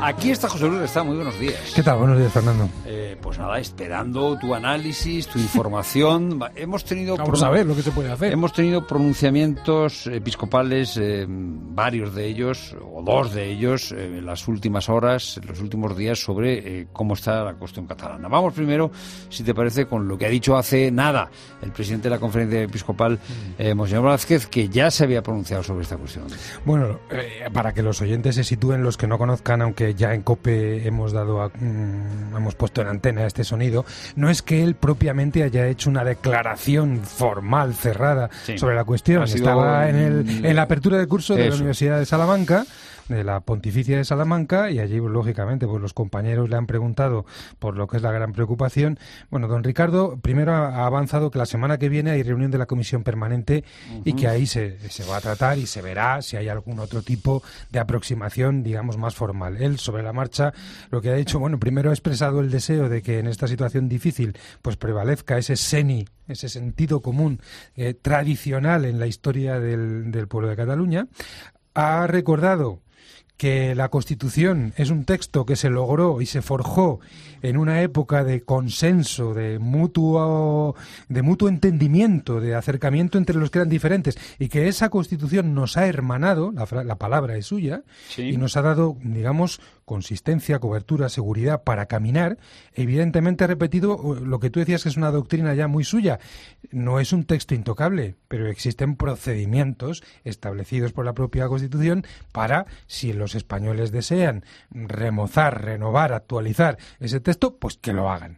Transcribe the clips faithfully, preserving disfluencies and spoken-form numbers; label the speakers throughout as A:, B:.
A: Aquí está José Luis Restá, muy buenos días.
B: ¿Qué tal? Buenos días, Fernando.
A: Eh, pues nada, esperando tu análisis, tu información. Hemos tenido...
B: Vamos a ver lo que se puede hacer.
A: Hemos tenido pronunciamientos episcopales, eh, varios de ellos, o dos de ellos, eh, en las últimas horas, en los últimos días, sobre eh, cómo está la cuestión catalana. Vamos primero, si te parece, con lo que ha dicho hace nada el presidente de la Conferencia Episcopal, eh, Monseñor Blázquez, que ya se había pronunciado sobre esta cuestión.
B: Bueno, eh, para que los oyentes se sitúen, los que no conozcan, aunque ya en COPE hemos dado a, mm, hemos puesto en antena este sonido, no es que él propiamente haya hecho una declaración formal, cerrada, sí, sobre la cuestión. Estaba en, el, en la apertura del curso de Eso. la Universidad de Salamanca, de la Pontificia de Salamanca, y allí, pues, lógicamente, pues los compañeros le han preguntado por lo que es la gran preocupación. Bueno, don Ricardo primero ha avanzado que la semana que viene hay reunión de la Comisión Permanente, uh-huh, y que ahí se, se va a tratar y se verá si hay algún otro tipo de aproximación, digamos, más formal. Él, sobre la marcha, lo que ha dicho, bueno, primero ha expresado el deseo de que en esta situación difícil pues prevalezca ese seni, ese sentido común eh, tradicional en la historia del, del pueblo de Cataluña. Ha recordado que la Constitución es un texto que se logró y se forjó en una época de consenso, de mutuo, de mutuo entendimiento, de acercamiento entre los que eran diferentes, y que esa Constitución nos ha hermanado, la, la palabra es suya, sí, y nos ha dado, digamos, consistencia, cobertura, seguridad para caminar. Evidentemente ha repetido lo que tú decías, que es una doctrina ya muy suya. No es un texto intocable, pero existen procedimientos establecidos por la propia Constitución para, si los españoles desean remozar, renovar, actualizar ese texto, pues que lo hagan.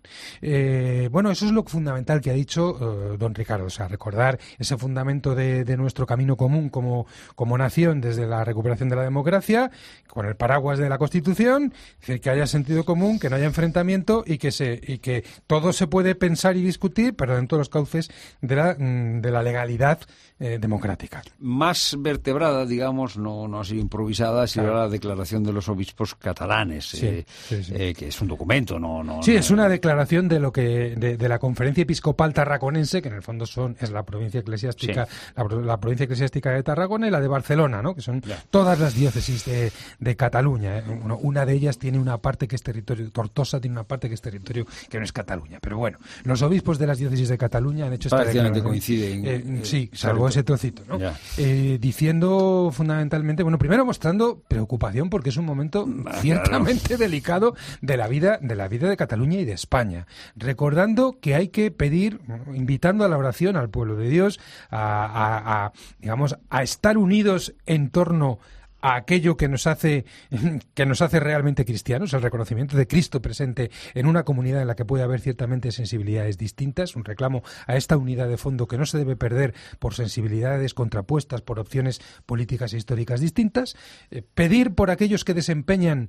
B: Eh, bueno, eso es lo fundamental que ha dicho eh, don Ricardo, o sea, recordar ese fundamento de, de nuestro camino común como, como nación desde la recuperación de la democracia, con el paraguas de la Constitución, es decir, que haya sentido común, que no haya enfrentamiento y que se y que todo se puede pensar y discutir, pero dentro de los cauces de la, de la legalidad eh, democrática.
A: Más vertebrada, digamos, no, no ha sido improvisada, ha sido claro. la declaración de los obispos catalanes, sí, eh, sí, sí. Eh, que es un documento, no, no
B: sí,
A: no,
B: es una declaración de lo que de, de la Conferencia Episcopal Tarraconense, que en el fondo son es la provincia eclesiástica, sí. la, la provincia eclesiástica de Tarragona y la de Barcelona, ¿no? Que son ya. todas las diócesis de, de Cataluña. ¿eh? Uno, una de ellas tiene una parte que es territorio, Tortosa tiene una parte que es territorio que no es Cataluña. Pero bueno, los obispos de las diócesis de Cataluña han hecho esta declaración.
A: coinciden.
B: Eh, eh, sí, salvo ese trocito, ¿no? Eh, diciendo fundamentalmente, bueno, primero mostrando preocupación porque es un momento ah, ciertamente claro. delicado de la vida de la vida de Cataluña y de España. Recordando que hay que pedir, invitando a la oración al pueblo de Dios a, a, a digamos, a estar unidos en torno a aquello que nos hace que nos hace realmente cristianos, el reconocimiento de Cristo presente en una comunidad en la que puede haber ciertamente sensibilidades distintas, un reclamo a esta unidad de fondo que no se debe perder por sensibilidades contrapuestas, por opciones políticas e históricas distintas, eh, pedir por aquellos que desempeñan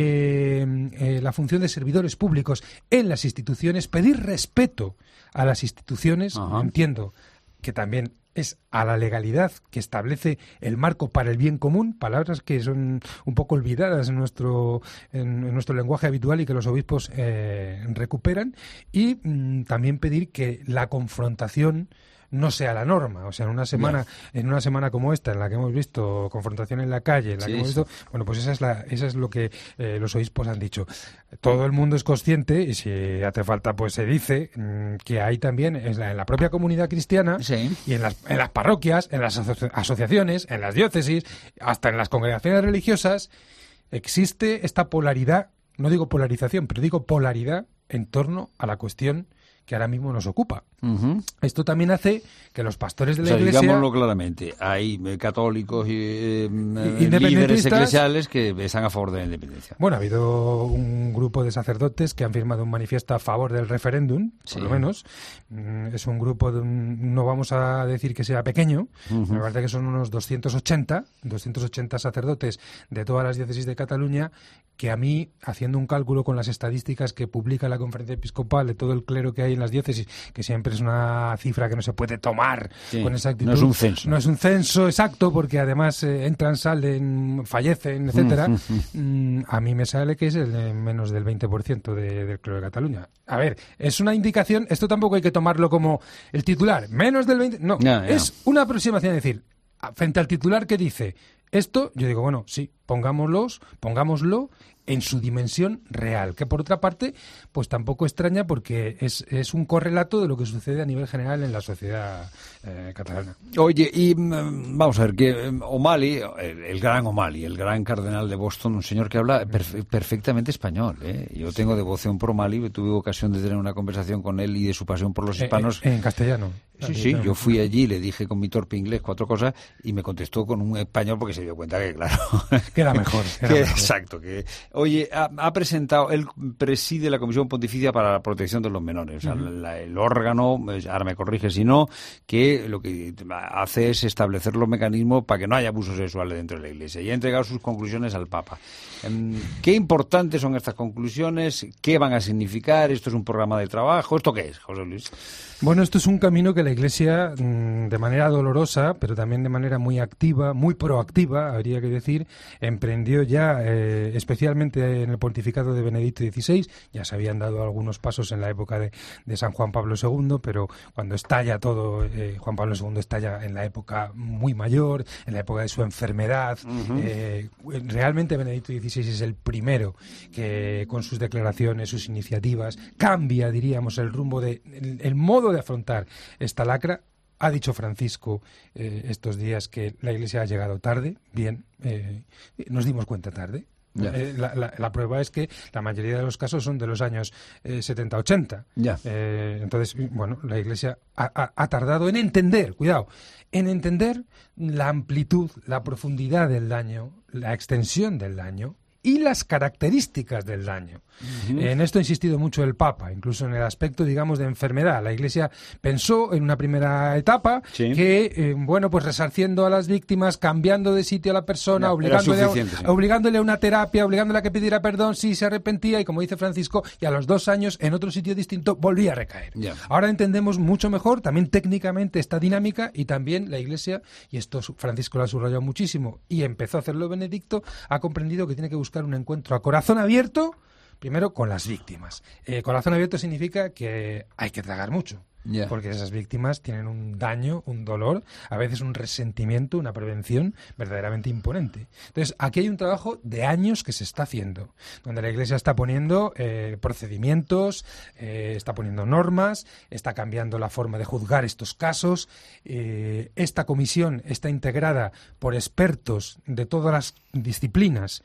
B: eh, eh, la función de servidores públicos en las instituciones, pedir respeto a las instituciones, Ajá. entiendo que también es a la legalidad que establece el marco para el bien común, palabras que son un poco olvidadas en nuestro en, en nuestro lenguaje habitual y que los obispos eh, recuperan, y mmm, también pedir que la confrontación no sea la norma. O sea, en una semana yeah. en una semana como esta, en la que hemos visto confrontación en la calle, en la sí, que hemos visto, sí. bueno, pues esa es la esa es lo que eh, los obispos han dicho. Todo el mundo es consciente, y si hace falta, pues se dice, mmm, que hay también en la, en la propia comunidad cristiana sí. y en las, en las parroquias, en las aso- asociaciones, en las diócesis, hasta en las congregaciones religiosas, existe esta polaridad, no digo polarización, pero digo polaridad en torno a la cuestión que ahora mismo nos ocupa. Uh-huh. Esto también hace que los pastores de la
A: o sea,
B: Iglesia...
A: digámoslo claramente, hay católicos y eh, líderes eclesiales que están a favor de la independencia.
B: Bueno, ha habido un grupo de sacerdotes que han firmado un manifiesto a favor del referéndum, sí. por lo menos. Es un grupo, de un, no vamos a decir que sea pequeño, uh-huh. me parece que son unos doscientos ochenta sacerdotes de todas las diócesis de Cataluña, que a mí, haciendo un cálculo con las estadísticas que publica la Conferencia Episcopal de todo el clero que hay en las diócesis, que siempre es una cifra que no se puede tomar sí, con exactitud.
A: No es un censo.
B: No es un censo exacto, porque además eh, entran, salen, fallecen, etcétera. Mm, a mí me sale que es el de menos del veinte por ciento de, del clero de Cataluña. A ver, es una indicación, esto tampoco hay que tomarlo como el titular, menos del veinte por ciento, no, no, no. Es una aproximación, es decir, frente al titular que dice Esto, yo digo, bueno, sí, pongámoslos, pongámoslo en su dimensión real, que por otra parte, pues tampoco extraña porque es, es un correlato de lo que sucede a nivel general en la sociedad eh, catalana.
A: Oye, y mm, vamos a ver, que um, O'Malley, el, el gran O'Malley, el gran cardenal de Boston, un señor que habla perfe- perfectamente español, ¿eh? Yo tengo devoción por O'Malley, tuve ocasión de tener una conversación con él y de su pasión por los hispanos.
B: Eh, eh, en castellano.
A: Sí, sí, yo fui allí, le dije con mi torpe inglés cuatro cosas y me contestó con un español porque se dio cuenta que, claro...
B: Queda mejor. Queda
A: que,
B: mejor.
A: Exacto. Que, oye, ha, ha presentado, él preside la Comisión Pontificia para la Protección de los Menores, o sea, uh-huh. la, el órgano, ahora me corrige si no, que lo que hace es establecer los mecanismos para que no haya abusos sexuales dentro de la Iglesia y ha entregado sus conclusiones al Papa. ¿Qué importantes son estas conclusiones? ¿Qué van a significar? ¿Esto es un programa de trabajo? ¿Esto qué es, José Luis?
B: Bueno, esto es un camino que la Iglesia, de manera dolorosa, pero también de manera muy activa, muy proactiva, habría que decir, emprendió ya, eh, especialmente en el pontificado de Benedicto dieciséis. Ya se habían dado algunos pasos en la época de, de San Juan Pablo segundo, pero cuando estalla todo, eh, Juan Pablo segundo estalla en la época muy mayor, en la época de su enfermedad. Uh-huh. Eh, realmente Benedicto dieciséis es el primero que, con sus declaraciones, sus iniciativas, cambia, diríamos, el rumbo de el, el modo de afrontar esta lacra. Ha dicho Francisco eh, estos días que la Iglesia ha llegado tarde. Bien, eh, nos dimos cuenta tarde. Yeah. Eh, la, la, la prueba es que la mayoría de los casos son de los años eh, setenta ochenta. Yeah. Eh, entonces, bueno, la Iglesia ha, ha, ha tardado en entender, cuidado, en entender la amplitud, la profundidad del daño, la extensión del daño y las características del daño. Uh-huh. En esto ha insistido mucho el Papa, incluso en el aspecto, digamos, de enfermedad. La Iglesia pensó en una primera etapa sí. que, eh, bueno, pues resarciendo a las víctimas, cambiando de sitio a la persona, no, obligándole, a, sí. obligándole a una terapia, obligándole a que pidiera perdón si se arrepentía y, como dice Francisco, y a los dos años, en otro sitio distinto, volvía a recaer. Yeah. Ahora entendemos mucho mejor, también técnicamente, esta dinámica y también la Iglesia, y esto Francisco lo ha subrayado muchísimo y empezó a hacerlo Benedicto, ha comprendido que tiene que buscar un encuentro a corazón abierto, primero con las víctimas. Eh, corazón abierto significa que hay que tragar mucho, yeah. porque esas víctimas tienen un daño, un dolor, a veces un resentimiento, una prevención verdaderamente imponente. Entonces, aquí hay un trabajo de años que se está haciendo, donde la Iglesia está poniendo eh, procedimientos, eh, está poniendo normas, está cambiando la forma de juzgar estos casos. Eh, esta comisión está integrada por expertos de todas las disciplinas,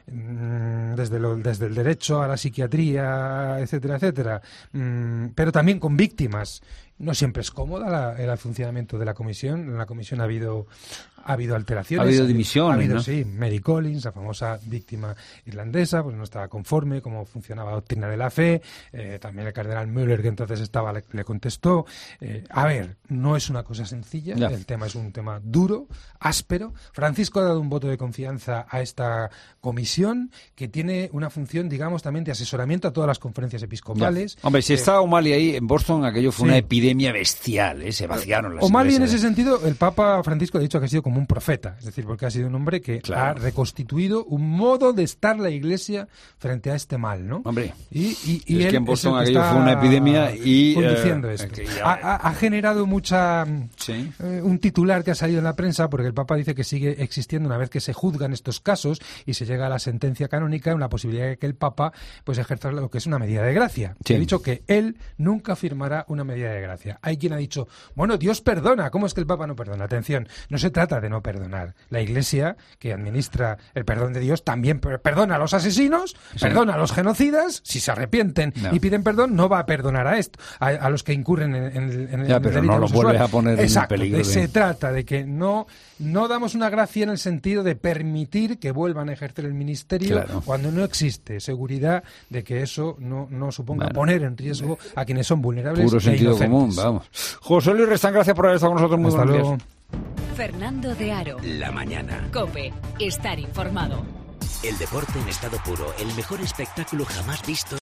B: Desde, lo, desde el derecho a la psiquiatría, etcétera, etcétera, mm, pero también con víctimas. No siempre es cómoda la, el funcionamiento de la comisión. En la comisión ha habido ha habido alteraciones.
A: Ha habido dimisiones,
B: ha habido,
A: ¿no?
B: Sí, Mary Collins, la famosa víctima irlandesa, pues no estaba conforme cómo funcionaba la doctrina de la fe. Eh, también el cardenal Müller, que entonces estaba, le, le contestó. Eh, a ver, no es una cosa sencilla. Ya. El tema es un tema duro, áspero. Francisco ha dado un voto de confianza a esta comisión que tiene una función, digamos, también de asesoramiento a todas las conferencias episcopales.
A: Ya. Hombre, si
B: eh,
A: estaba O'Malley ahí en Boston, aquello fue sí. una epidemia bestial, ¿eh? Se vaciaron las
B: O'Malley en
A: iglesias.
B: ese sentido, el Papa Francisco ha dicho que ha sido como un profeta, es decir, porque ha sido un hombre que claro. ha reconstituido un modo de estar la Iglesia frente a este mal, ¿no?
A: Hombre,
B: y, y, y
A: es
B: él
A: que en Boston
B: es
A: aquello fue una epidemia y
B: conduciendo
A: eh,
B: esto.
A: Ya...
B: Ha, ha generado mucha
A: ¿Sí?
B: eh, un titular que ha salido en la prensa porque el Papa dice que sigue existiendo, una vez que se juzgan estos casos y se llega a la sentencia canónica, una posibilidad de que el Papa pues ejerza lo que es una medida de gracia. Sí. Ha dicho que él nunca firmará una medida de gracia. Hay quien ha dicho, bueno, Dios perdona, ¿cómo es que el Papa no perdona? Atención, no se trata de no perdonar. La Iglesia, que administra el perdón de Dios, también perdona a los asesinos, sí. perdona a los genocidas, si se arrepienten no. y piden perdón, no va a perdonar a esto, a, a los que incurren en, en, en
A: ya,
B: el
A: pero
B: delito
A: no lo vuelve a poner
B: Exacto,
A: en peligro.
B: De,
A: de...
B: Se trata de que no, no damos una gracia en el sentido de permitir que vuelvan a ejercer el ministerio claro. cuando no existe seguridad de que eso no, no suponga bueno. poner en riesgo a quienes son vulnerables.
A: Puro
B: e
A: sentido
B: inocentes.
A: común, vamos. José Luis Restán, gracias por haber estado con nosotros. Muy
B: Hasta
A: buenos
B: luego.
A: días.
C: Fernando de Aro.
D: La mañana.
C: COPE. Estar informado.
D: El deporte en estado puro. El mejor espectáculo jamás visto.